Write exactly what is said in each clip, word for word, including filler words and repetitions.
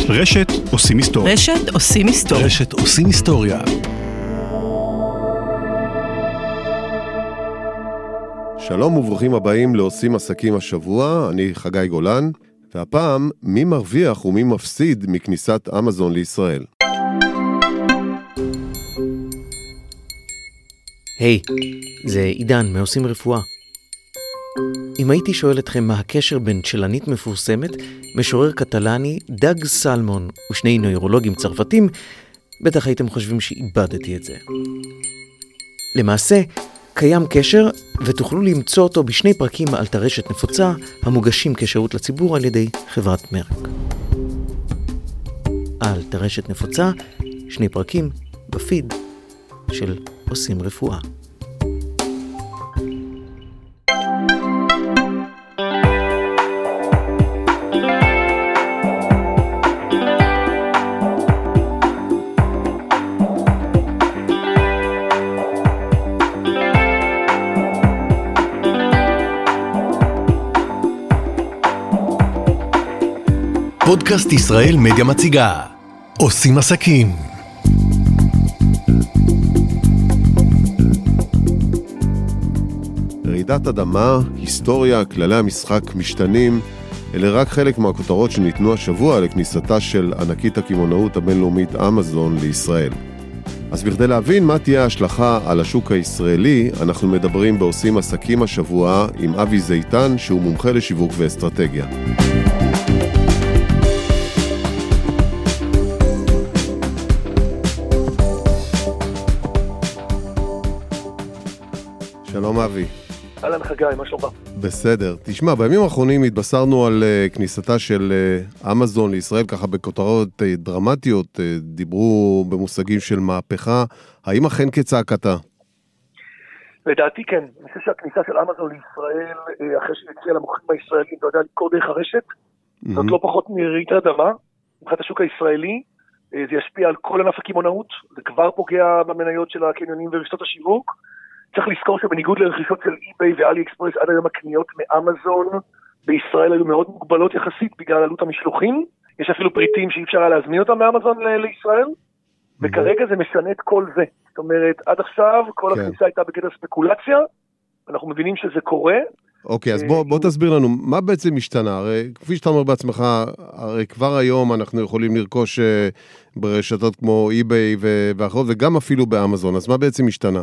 רשת עושים היסטוריה. רשת עושים היסטוריה. רשת עושים היסטוריה. שלום וברוכים הבאים לעושים עסקים השבוע, אני חגי גולן, והפעם מי מרוויח ומי מפסיד מכניסת אמזון לישראל. היי, hey, זה עידן מעושים רפואה. אם הייתי שואל אתכם מה הקשר בין צ'לנית מפורסמת, משורר קטלני, דג סלמון ושני נוירולוגים צרפתים, בטח הייתם חושבים שאיבדתי את זה. למעשה, קיים קשר ותוכלו למצוא אותו בשני פרקים על טרשת נפוצה המוגשים כשירות לציבור על ידי חברת מרק. על טרשת נפוצה, שני פרקים בפיד של עושים רפואה. פודקאסט ישראל מדיה מציגה עושים עסקים. רעידת אדמה, היסטוריה, כללי המשחק משתנים, אלה רק חלק מהכותרות שניתנו השבוע לכניסתה של ענקית הקמעונאות הבינלאומית אמזון לישראל. אז בכדי להבין מה תהיה ההשלכה על השוק הישראלי, אנחנו מדברים בעושים עסקים השבוע עם אבי זיתן, שהוא מומחה לשיווק ואסטרטגיה. שלום אבי. אהלן חגי, מה שלומך? בסדר. תשמע, בימים האחרונים התבשרנו על uh, כניסתה של uh, אמזון לישראל, ככה בכותרות uh, דרמטיות, uh, דיברו במושגים של מהפכה. האם אכן כצעקתה? לדעתי כן. אני חושב שהכניסה של אמזון לישראל, uh, אחרי שהציעה למוכרים הישראלים, אתה יודע, לקרוא דרך הרשת, mm-hmm. זאת לא פחות מרעידת אדמה, מבחינת השוק הישראלי, uh, זה ישפיע על כל ענף הקמעונאות, זה כבר פוגע במניות של הקניונים ורשתות השיווק, צריך לזכור שבניגוד לרכישות של אי-ביי ואלי אקספרס, עד היום הקניות מאמזון בישראל היו מאוד מוגבלות יחסית בגלל עלות המשלוחים. יש אפילו פריטים שאי אפשר היה להזמין אותם מאמזון ל- לישראל, וכרגע זה משנה את כל זה. זאת אומרת, עד עכשיו כל כן. הכניסה הייתה בקטע ספקולציה, אנחנו מבינים שזה קורה. אוקיי, אז בוא, בוא תסביר לנו, מה בעצם השתנה? הרי כפי שאתה אומר בעצמך, הרי כבר היום אנחנו יכולים לרכוש ברשתות כמו אי-ביי ואחרות, וגם אפילו באמזון, אז מה בעצם השתנה?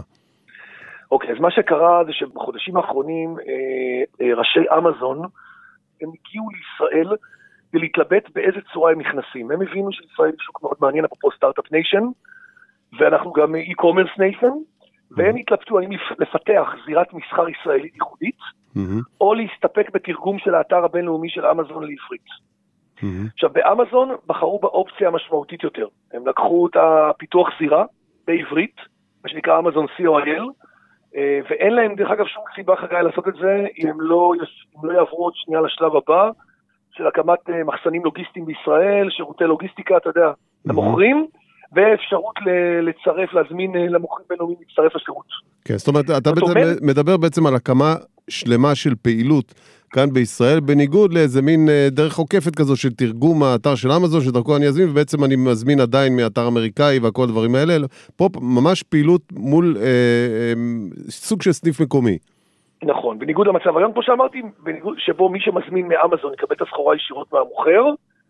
אוקיי, אז מה שקרה זה שבחודשים האחרונים אה, אה, ראשי אמזון, הם הגיעו לישראל ולהתלבט באיזה צורה הם נכנסים. הם הבינו שישראל היא שוק מאוד מעניין, אפרופו סטארט-אפ ניישן, ואנחנו גם אי-קומרס ניישן, והם התלבטו האם לפתח זירת מסחר ישראלית ייחודית, או להסתפק בתרגום של האתר הבינלאומי של אמזון לעברית. עכשיו, באמזון בחרו באופציה המשמעותית יותר. הם לקחו את הפיתוח זירה בעברית, מה שנקרא אמזון סי או איי אל, ואין להם דרך אגב שום סיבה חגי לעשות את זה, אם הם לא, אם לא יעברו עוד שנייה לשלב הבא, של הקמת מחסנים לוגיסטיים בישראל, שירותי לוגיסטיקה, אתה יודע, למוכרים, ואפשרות לצרף, להזמין למוכרים בינלאומיים, להצטרף לשירות. כן, זאת אומרת, אתה מדבר בעצם על הקמה שלמה של פעילות כאן בישראל, בניגוד לאיזה מין דרך עוקפת כזו של תרגום האתר של אמזון, שדרכו אני אזמין, ובעצם אני מזמין עדיין מאתר אמריקאי והכל הדברים האלה, פה ממש פעילות מול אה, אה, סוג של סניף מקומי. נכון, בניגוד למצב היום, כמו שאמרתי, בניגוד שבו מי שמזמין מאמזון יקבל את הסחורה ישירות מהמוכר,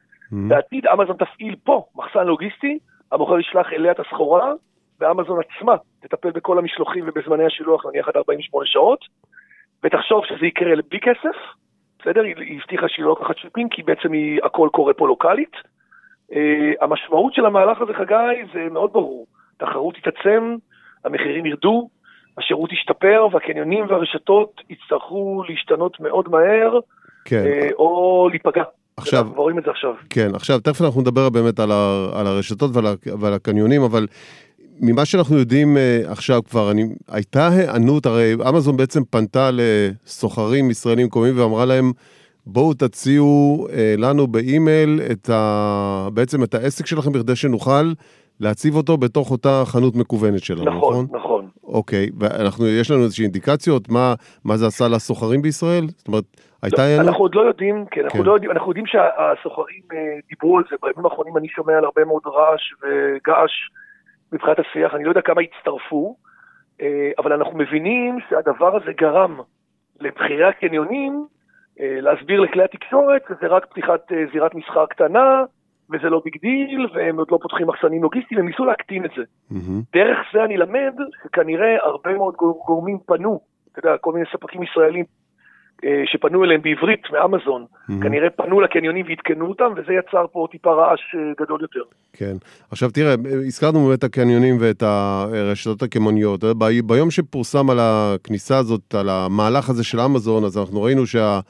בעתיד אמזון תפעיל פה מחסן לוגיסטי, המוכר ישלח אליה את הסחורה, ואמזון עצמה תטפל בכל המשלוחים ובזמני השילוח, נניח עד ארבעים ושמונה שעות, ותחשוב שזה יקרה בלי כסף, בסדר? היא הבטיחה שהיא לא לוקחת שיפינג, כי בעצם היא, הכל קורה פה לוקלית. Uh, המשמעות של המהלך הזה, חגי, זה מאוד ברור. תחרות תתעצם, המחירים ירדו, השירות ישתפר, והקניונים והרשתות יצטרכו להשתנות מאוד מהר, כן. uh, או להיפגע. עכשיו, אנחנו רואים את זה עכשיו. כן, עכשיו, תכף אנחנו נדבר באמת על, ה, על הרשתות ועל, ועל הקניונים, אבל ממה שאנחנו יודעים uh, עכשיו כבר, אני, הייתה הענות, הרי אמזון בעצם פנתה לסוחרים ישראלים קומיים ואמרה להם, בואו תציעו uh, לנו באימייל את ה, בעצם את העסק שלכם בכדי שנוכל להציב אותו בתוך אותה חנות מקוונת שלנו, נכון? נכון, נכון. אוקיי, ואנחנו, יש לנו איזושהי אינדיקציות, מה, מה זה עשה לסוחרים בישראל? זאת אומרת, הייתה היענות? אנחנו עוד לא יודעים, כן, אנחנו לא יודעים, אנחנו יודעים שהסוחרים דיברו על זה, בימים האחרונים אני שומע על הרבה מאוד רעש וגעש מבחינת השיח, אני לא יודע כמה הצטרפו, אבל אנחנו מבינים שהדבר הזה גרם לבחירי הקניונים, להסביר לכלי התקשורת, שזה רק פתיחת זירת מסחר קטנה, וזה לא ביג דיל, והם עוד לא פותחים מחסנים לוגיסטיים, הם ניסו להקטין את זה. Mm-hmm. דרך זה אני למד, שכנראה הרבה מאוד גורמים פנו, אתה יודע, כל מיני ספקים ישראלים, שפנו אליהם בעברית מאמזון, mm-hmm. כנראה פנו לקניונים והתקנו אותם, וזה יצר פה טיפה רעש גדול יותר. כן. עכשיו תראה, הזכרנו באמת הקניונים ואת הרשתות הקמעוניות. ביום שפורסם על הכניסה הזאת, על המהלך הזה של אמזון, אז אנחנו ראינו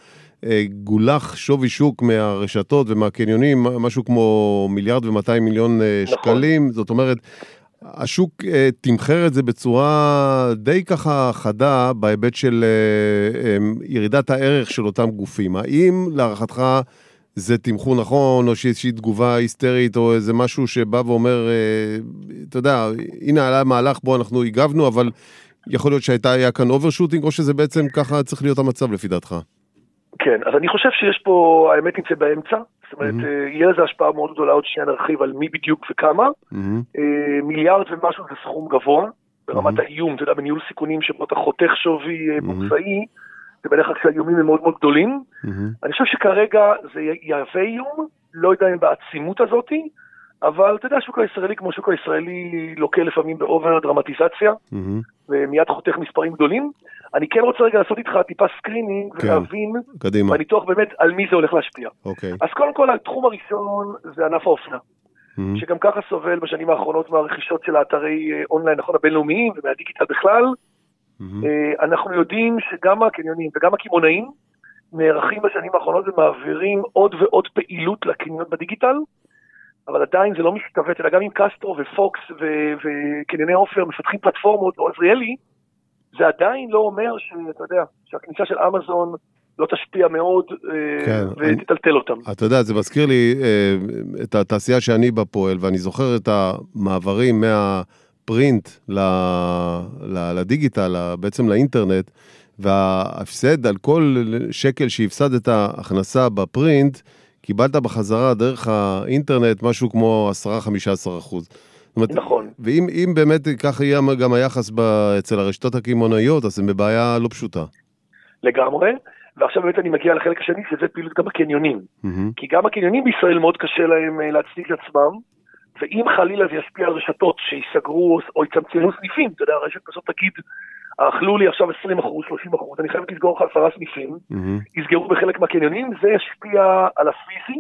שהגולח שווי שוק מהרשתות ומהקניונים, משהו כמו מיליארד ומאתיים מיליון נכון. שקלים. זאת אומרת, השוק uh, תמחר את זה בצורה די ככה חדה, בהיבט של uh, um, ירידת הערך של אותם גופים. האם להערכתך זה תמחור נכון, או שאיזושהי תגובה היסטרית, או איזה משהו שבא ואומר, uh, אתה יודע, הנה עלה מהלך בו אנחנו הגבנו, אבל יכול להיות שהייתה היה כאן אוברשוטינג, או שזה בעצם ככה צריך להיות המצב לפי דעתך? כן, אז אני חושב שיש פה, האמת נמצא באמצע, זאת אומרת, mm-hmm. יהיה לזה השפעה מאוד גדולה, עוד שנייה נרחיב על מי בדיוק וכמה, mm-hmm. מיליארד ומשהו זה סכום גבוה, ברמת mm-hmm. האיום, אתה יודע, בניהול סיכונים שבו אתה חותך שווי mm-hmm. בורסאי, זה בדרך כלל שהאיומים הם מאוד מאוד גדולים, mm-hmm. אני חושב שכרגע זה יהווה איום, לא יודע אם בעצימות הזאת, אבל אתה יודע, השוק הישראלי כמו השוק הישראלי לוקה לפעמים באובר דרמטיזציה, mm-hmm. ומיד חותך מספרים גדולים, אני כן רוצה רגע לעשות איתך טיפה סקרינינג, כן. ולהבין, קדימה. וניתוח באמת על מי זה הולך להשפיע. אוקיי. אז קודם כל, התחום הראשון זה ענף האופנה, mm-hmm. שגם ככה סובל בשנים האחרונות מהרכישות של האתרי אונליין, נכון, הבינלאומיים, ומהדיגיטל בכלל, mm-hmm. אנחנו יודעים שגם הקניונים וגם הקמעונאים, נערכים בשנים האחרונות ומעבירים עוד ועוד פעילות לקניות בדיגיטל, אבל עדיין זה לא משתווה, אלא גם עם קסטרו ופוקס וקניוני אופר מפתחים פלטפורמות או עזריאלי, זה עדיין לא אומר שאתה יודע, שהכניסה של אמזון לא תשפיע מאוד כן, ותטלטל אני, אותם. אתה יודע, זה מזכיר לי את התעשייה שאני בפועל, ואני זוכר את המעברים מהפרינט לדיגיטל, בעצם לאינטרנט, וההפסד על כל שקל שהפסדת ההכנסה בפרינט, קיבלת בחזרה דרך האינטרנט משהו כמו עשרה עד חמישה עשר אחוז. נכון. ואם אם באמת ככה יהיה גם היחס אצל הרשתות הקמעונאיות, אז זה בבעיה לא פשוטה. לגמרי, ועכשיו באמת אני מגיע לחלק השני, שזה פעילות גם הקניונים. Mm-hmm. כי גם הקניונים בישראל מאוד קשה להם להצדיק עצמם, ואם חלילה זה ישפיע על רשתות שיסגרו או יצמצמו סניפים, אתה יודע, הרשת בסוף תגיד, אכלו לי עכשיו עשרים אחוז, שלושים אחוז, אני חייבת לסגור לך עשרה סניפים, mm-hmm. יסגרו בחלק מהקניונים, זה ישפיע על הפיזי,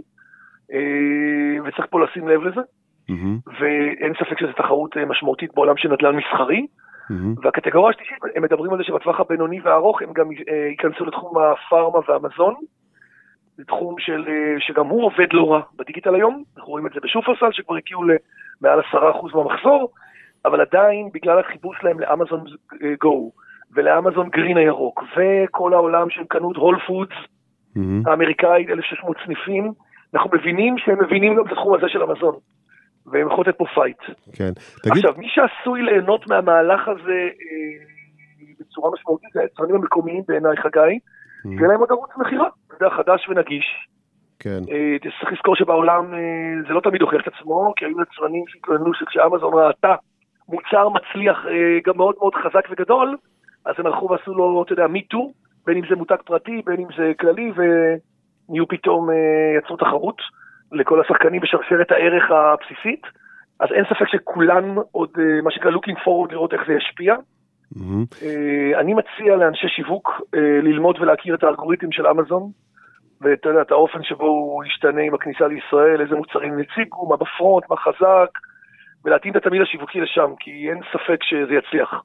וצריך פה לשים לב לזה, mm-hmm. ואין ספק שזו תחרות משמעותית בעולם של נדל"ן מסחרי, mm-hmm. והקטגוריה השלישית, הם מדברים על זה שבטווח הבינוני והארוך, הם גם ייכנסו לתחום הפארמה והמזון, זה תחום של, שגם הוא עובד לא רע בדיגיטל היום, אנחנו רואים את זה בשופרסל, שכבר הגיעו למעל עשרה אחוז מהמחזור, אבל עדיין, בגלל החיבור שלהם לאמזון גו, ולאמזון גרין הירוק, וכל העולם שהם קנו את הול פודס, mm-hmm. האמריקאית, אלף ושש מאות סניפים, אנחנו מבינים שהם מבינים גם את התחום הזה של אמזון, והם יכולים לתת פה פייט. כן. תגיד... עכשיו, מי שעשוי ליהנות מהמהלך הזה אה, בצורה משמעותית, זה היצרנים המקומיים בעיניי חגי, mm-hmm. זה להם עוד ערוץ מחירה, זה חדש ונגיש. כן. אה, צריך לזכור שבעולם אה, זה לא תמיד הוכיח את עצמו, כי היו יצרנים שהתלוננו שכשאמזון ראתה, מוצר מצליח גם מאוד מאוד חזק וגדול, אז הם הלכו ועשו לו, אתה יודע, מיטו, בין אם זה מותג פרטי, בין אם זה כללי, ונהיו פתאום יצרו תחרות לכל השחקנים בשרשרת הערך הבסיסית, אז אין ספק שכולם עוד, מה שקרה looking forward, לראות איך זה ישפיע. Mm-hmm. אני מציע לאנשי שיווק ללמוד ולהכיר את האלגוריתם של אמזון, ואתה יודע, את האופן שבו הוא ישתנה עם הכניסה לישראל, איזה מוצרים יציגו, מה בפרונט, מה חזק, ולהתאים את התמיד השיווקי לשם, כי אין ספק שזה יצליח.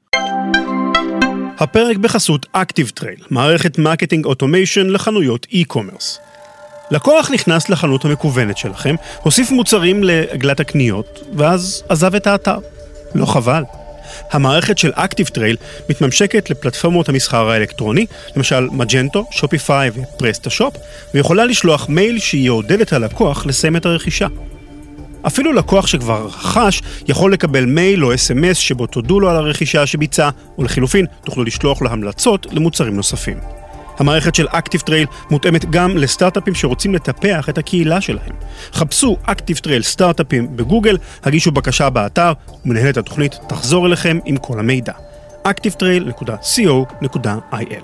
הפרק בחסות אקטיבטרייל, מערכת מרקטינג אוטומיישן לחנויות אי-קומרס. לקוח נכנס לחנות המקוונת שלכם, הוסיף מוצרים לעגלת הקניות, ואז עזב את האתר. לא חבל. המערכת של אקטיבטרייל מתממשקת לפלטפורמות המסחר האלקטרוני, למשל מג'נטו, שופיפיי ופרסטשופ, ויכולה לשלוח מייל שיעודד את הלקוח לסיים את הרכישה. אפילו לקוח שכבר רכש יכול לקבל מייל או אס אם אס שבו תודו לו על הרכישה שביצע, או לחילופין תוכלו לשלוח לו המלצות למוצרים נוספים. המערכת של אקטיב-טרייל מותאמת גם לסטארט-אפים שרוצים לטפח את הקהילה שלהם. חפשו אקטיב-טרייל סטארט-אפים בגוגל, הגישו בקשה באתר, ומנהלת התוכנית תחזור אליכם עם כל המידע. אקטיב טרייל נקודה קו נקודה איי אל.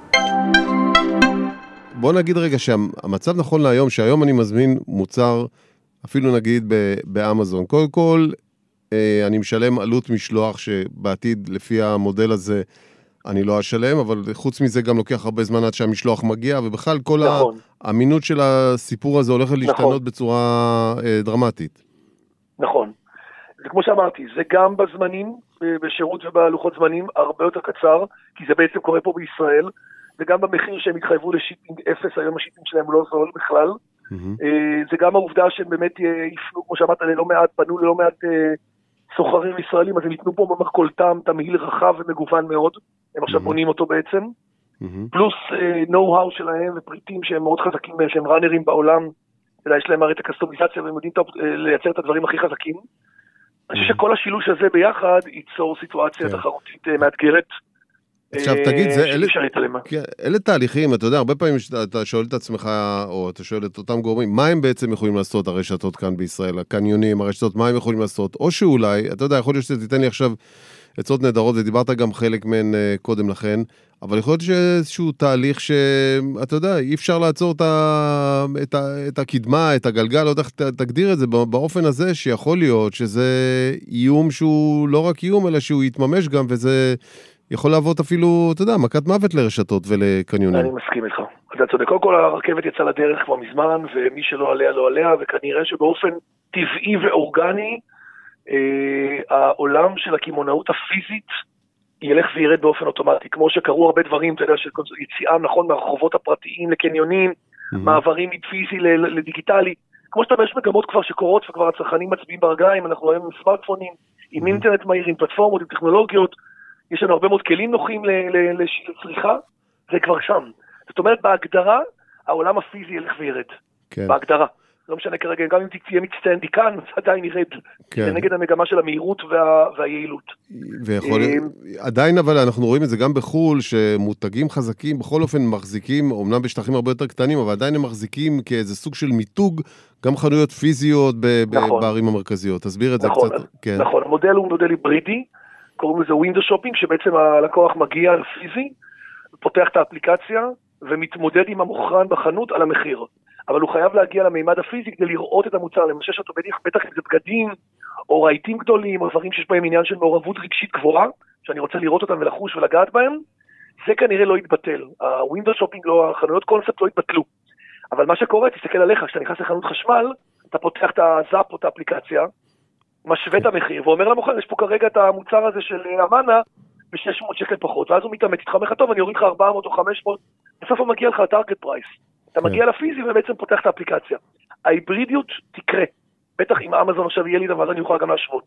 בוא נגיד רגע שהמצב נכון להיום, שהיום אני מזמין מוצר, אפילו נגיד באמזון. קודם כל, אני משלם עלות משלוח שבעתיד לפי המודל הזה אני לא אשלם, אבל חוץ מזה גם לוקח הרבה זמן עד שהמשלוח מגיע, ובכלל כל נכון. האמינות של הסיפור הזה הולכת להשתנות נכון. בצורה דרמטית. נכון. זה כמו שאמרתי, זה גם בזמנים, בשירות ובלוחות זמנים הרבה יותר קצר, כי זה בעצם קורה פה בישראל, וגם במחיר שהם התחייבו לשיפינג אפס, היום השיפינג שלהם לא זול בכלל. Mm-hmm. זה גם העובדה שהם באמת יפנו, כמו שאמרת, ללא מעט, פנו ללא מעט סוחרים ישראלים, אז הם ייתנו פה במרכולתם תמהיל רחב ומגוון מאוד, הם עכשיו mm-hmm. בונים אותו בעצם, mm-hmm. פלוס נו-האו שלהם ופריטים שהם מאוד חזקים, שהם ראנרים בעולם, אלא יש להם הרי את הקסטומיזציה והם יודעים לייצר את הדברים הכי חזקים. אני חושב שכל השילוש הזה ביחד ייצור סיטואציה תחרותית מאתגרת. עכשיו תגיד, אלה תהליכים, אתה יודע, הרבה פעמים אתה שואל את עצמך, או אתה שואל את אותם גורמים, מה הם בעצם יכולים לעשות הרשתות כאן בישראל, הקניונים, הרשתות, מה הם יכולים לעשות, או שאולי, אתה יודע, יכול להיות שתיתן לי עכשיו עצות נהדרות, ודיברת גם חלק מהן קודם לכן, אבל יכול להיות שאיזשהו תהליך שאתה יודע, אי אפשר לעצור את, ה, את, ה, את הקדמה, את הגלגל, לא יודע, תגדיר את זה באופן הזה שיכול להיות שזה איום שהוא לא רק איום, אלא שהוא יתממש גם, וזה יכול להוות אפילו, אתה יודע, מכת מוות לרשתות ולקניונים. אני מסכים איתך. אתה צודק, קודם כל הרכבת יצאה לדרך כבר מזמן, ומי שלא עליה לא עליה, וכנראה שבאופן טבעי ואורגני, אה, העולם של הכימונאות הפיזית, ילך וירד באופן אוטומטי, כמו שקרו הרבה דברים, אתה יודע, של יציאה נכון מהרחובות הפרטיים לקניונים, mm-hmm. מעברים מפיזי לדיגיטלי, כמו שאתה יש מגמות כבר שקורות, וכבר הצרכנים מצביעים ברגליים, אנחנו רואים עם סמארטפונים, עם mm-hmm. אינטרנט מהיר, עם פלטפורמות, עם טכנולוגיות, יש לנו הרבה מאוד כלים נוחים לצריכה, זה כבר שם. זאת אומרת, בהגדרה, העולם הפיזי ילך וירד. כן. בהגדרה. לא משנה כרגע, גם אם תהיה מצטנדי כאן, זה עדיין ירד. כן. זה נגד המגמה של המהירות וה, והיעילות. ויכול... עדיין אבל אנחנו רואים את זה גם בחול, שמותגים חזקים, בכל אופן מחזיקים, אומנם בשטחים הרבה יותר קטנים, אבל עדיין הם מחזיקים כאיזה סוג של מיתוג, גם חנויות פיזיות ב- נכון. בערים המרכזיות. תסביר את זה נכון, קצת. כן. נכון, המודל הוא מודל היברידי, קוראים לזה ווינדו שופינג, שבעצם הלקוח מגיע לפיזי, פותח את האפליקציה, ומתמודד עם המוכרן בחנות על המחיר. אבל הוא חייב להגיע למימד הפיזי כדי לראות את המוצר, למשל שאתה בטח, בטח אם זה בגדים, או רהיטים גדולים, או דברים שיש בהם עניין של מעורבות רגשית גבוהה, שאני רוצה לראות אותם ולחוש ולגעת בהם, זה כנראה לא יתבטל. הווינדו שופינג, לא, החנויות קונספט לא יתבטלו. אבל מה שקורה, תסתכל עליך, כשאתה נכנס לחנות חשמל, אתה פותח את הזאפ או את האפליקציה, משווה את המחיר, ואומר למוכר, יש פה כרגע את המוצר הזה של אמנה, ב-שש מאות שקל פחות, ואז הוא מתאמץ, איתך אומר לך, טוב, אני אוריד לך ארבע מאות או חמש מאות, בסוף הוא מגיע לך הטארגט פרייס. אתה מגיע לפיזי ובעצם פותח את האפליקציה. ההיברידיות תקרה. בטח אם אמזון עכשיו יהיה לי דבר, אני אוכל גם להשוות.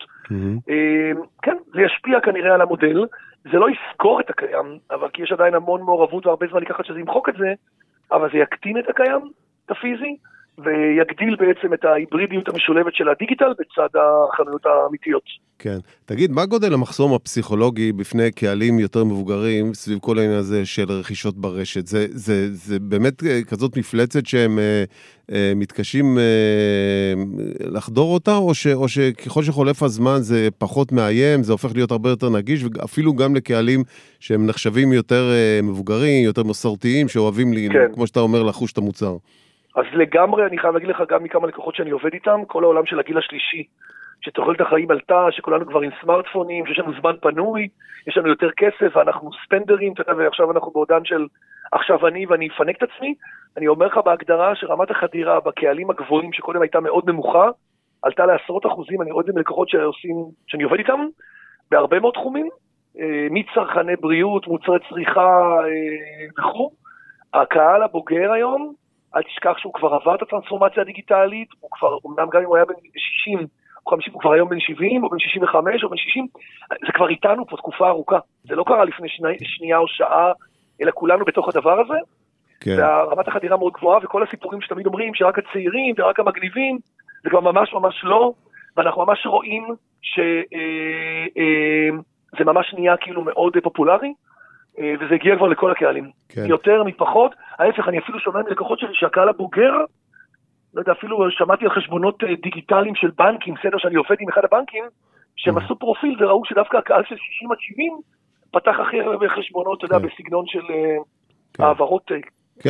כן, זה ישפיע כנראה על המודל, זה לא יסקור את הקיים, אבל כי יש עדיין המון מעורבות והרבה זמן לקחת שזה ימחוק את זה, אבל זה יקטין את הקיים, את הפיזי, ויגדיל בעצם את ההיברידיות המשולבת של הדיגיטל בצד החנויות האמיתיות. כן. תגיד, מה גודל המחסום הפסיכולוגי בפני קהלים יותר מבוגרים סביב כל העניין הזה של רכישות ברשת? זה, זה, זה באמת כזאת מפלצת שהם אה, אה, מתקשים אה, לחדור אותה, או, ש, או שככל שחולף הזמן זה פחות מאיים, זה הופך להיות הרבה יותר נגיש, ואפילו גם לקהלים שהם נחשבים יותר אה, מבוגרים, יותר מסורתיים, שאוהבים, לי, כן. כמו שאתה אומר, לחוש את המוצר. אז לגמרי, אני חייב להגיד לך גם מכמה לקוחות שאני עובד איתם, כל העולם של הגיל השלישי, שתוחלת החיים עלתה, שכולנו כבר עם סמארטפונים, שיש לנו זמן פנוי, יש לנו יותר כסף, ואנחנו ספנדרים, ועכשיו אנחנו בעודן של עכשיו אני ואני אפנק את עצמי, אני אומר לך בהגדרה שרמת החדירה בקהלים הגבוהים, שקודם הייתה מאוד נמוכה, עלתה לעשרות אחוזים, אני רואה את זה מלקוחות שעושים, שאני עובד איתם, בהרבה מאוד תחומים, מצרכני בריאות, מוצרי צריכה וכו'. הקהל הבוגר היום, אל תשכח שהוא כבר עבר את הטרנספורמציה הדיגיטלית, הוא כבר, אמנם גם אם הוא היה בן שישים, או חמישים, הוא כבר היום בן שבעים, או בן שישים וחמש, או בן שישים, זה כבר איתנו פה תקופה ארוכה. זה לא קרה לפני שני, שנייה או שעה, אלא כולנו בתוך הדבר הזה, כן. והרמת החדירה מאוד גבוהה, וכל הסיפורים שתמיד אומרים, שרק הצעירים ורק המגניבים, זה כבר ממש ממש לא, ואנחנו ממש רואים שזה ממש נהיה כאילו מאוד פופולרי, וזה הגיע כבר לכל הקהלים. כן. יותר מפחות, ההפך, אני אפילו שומע מלקוחות שלי שהקהל הבוגר, לא יודע, אפילו שמעתי על חשבונות דיגיטליים של בנקים, סדר שאני עובד עם אחד הבנקים, שהם עשו פרופיל וראו שדווקא הקהל של שישים עד שבעים פתח הכי הרבה חשבונות, אתה יודע, בסגנון של העברות. כן,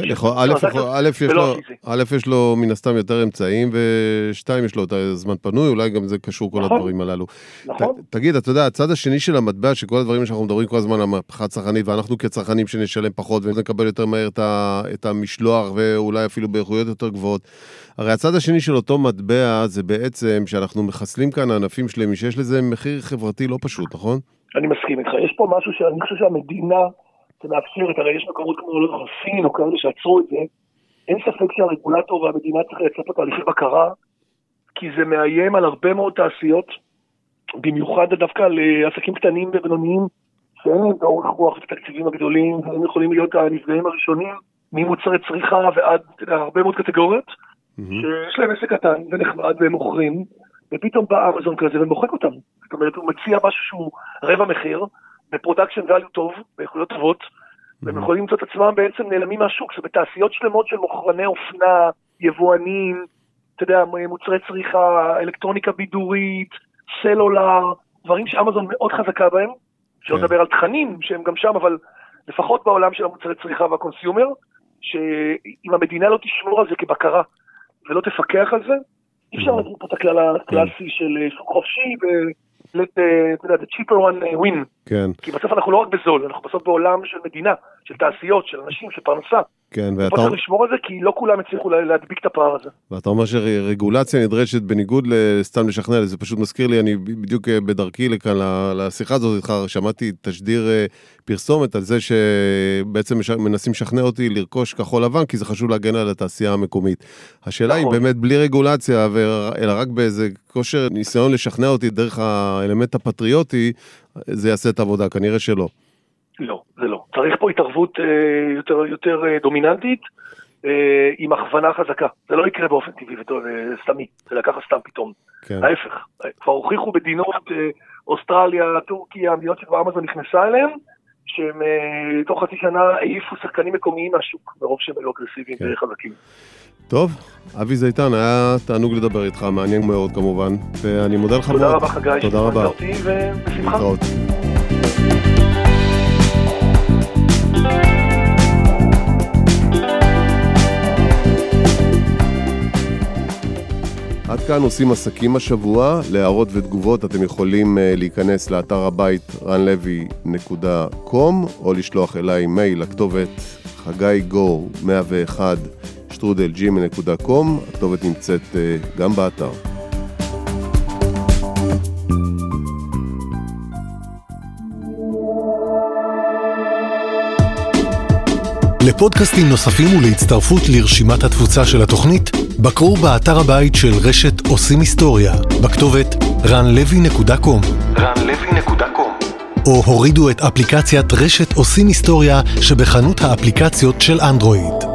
א' יש לו מן הסתם יותר אמצעים, ושתיים יש לו את הזמן פנוי, אולי גם זה קשור כל הדברים הללו. תגיד, אתה יודע, הצד השני של המטבע, שכל הדברים שאנחנו מדברים כל הזמן על המהפכה צרכנית, ואנחנו כצרכנים שנשלם פחות, ונקבל יותר מהר את המשלוח, ואולי אפילו באיכויות יותר גבוהות. הרי הצד השני של אותו מטבע, זה בעצם שאנחנו מחסלים כאן ענפים שלמים, שיש לזה מחיר חברתי לא פשוט, נכון? אני מסכים איתך. יש פה משהו שאני חושב שהמדינה שמאפשרת, הרי יש מקומות כמו סין או כאלה שעצרו את זה, אין ספק שהרגולטור והמדינה צריך לייצר פה תהליכי בקרה, כי זה מאיים על הרבה מאוד תעשיות, במיוחד דווקא לעסקים קטנים ובינוניים, שאין להם אורך רוח ותקציבים הגדולים, והם יכולים להיות הנפגעים הראשונים, ממוצרי צריכה ועד הרבה מאוד קטגוריות, שיש להם עסק קטן ונחמד והם מוכרים, ופתאום בא אמזון כזה ומוחק אותם. זאת אומרת, הוא מציע משהו שהוא רבע מחיר, בפרודקשן ואליו טוב, באיכויות טובות, והם יכולים למצוא את עצמם בעצם נעלמים מהשוק, זה בתעשיות שלמות של מוכרני אופנה, יבואנים, אתה יודע, מוצרי צריכה, אלקטרוניקה בידורית, סלולר, דברים שאמזון מאוד חזקה בהם, שלא לדבר על תכנים שהם גם שם, אבל לפחות בעולם של המוצרי צריכה והקונסיומר, שאם המדינה לא תשמור על זה כבקרה, ולא תפקח על זה, אי אפשר להגיד פה את הכלל הקלאסי של שוק חופשי, let the cheaper one win. כן. כי בסוף אנחנו לא רק בזול, אנחנו בסוף בעולם של מדינה, של תעשיות, של אנשים, של פרנסה. כן, ואתה... פה צריך לשמור על זה, כי לא כולם הצליחו להדביק את הפער הזה. ואתה אומר שרגולציה נדרשת בניגוד לסתם לשכנע, זה פשוט מזכיר לי, אני בדיוק בדרכי לכאן, לשיחה הזאת איתך, שמעתי תשדיר פרסומת על זה שבעצם מנסים לשכנע אותי לרכוש כחול לבן, כי זה חשוב להגן על התעשייה המקומית. השאלה היא באמת בלי רגולציה, אלא רק באיזה כושר ניסיון לשכנע אותי דרך האלמנט הפטריוטי, זה יעשה את העבודה, כנראה שלא. לא, זה לא. צריך פה התערבות אה, יותר, יותר אה, דומיננטית, אה, עם הכוונה חזקה. זה לא יקרה באופן טבעי וסתמי, זה לקח סתם פתאום. כן. ההפך, כבר הוכיחו מדינות, אה, אוסטרליה, טורקיה, המדינות שכבר אמזון נכנסה אליהן, שהם אה, תוך חצי שנה העיפו שחקנים מקומיים מהשוק, ברוב שהם היו אגרסיביים כן. וחזקים. טוב, אבי זיתן, היה תענוג לדבר איתך, מעניין מאוד כמובן, ואני מודה לך מאוד. תודה רבה חגי, תודה רבה. אותי ובשמחה. עד כאן עושים עסקים השבוע, להערות ותגובות אתם יכולים להיכנס לאתר הבית רן לוי נקודה קום או לשלוח אליי מייל לכתובת חגי גור מאה ואחת שטרודל ג'ימייל נקודה קום, הכתובת נמצאת גם באתר. לפודקאסטים נוספים ולהצטרפות לרשימת התפוצה של התוכנית, בקרו באתר הבית של רשת עושים היסטוריה, בכתובת רן לוי נקודה קום. רן לוי נקודה קום. או הורידו את אפליקציית רשת עושים היסטוריה שבחנות האפליקציות של אנדרואיד.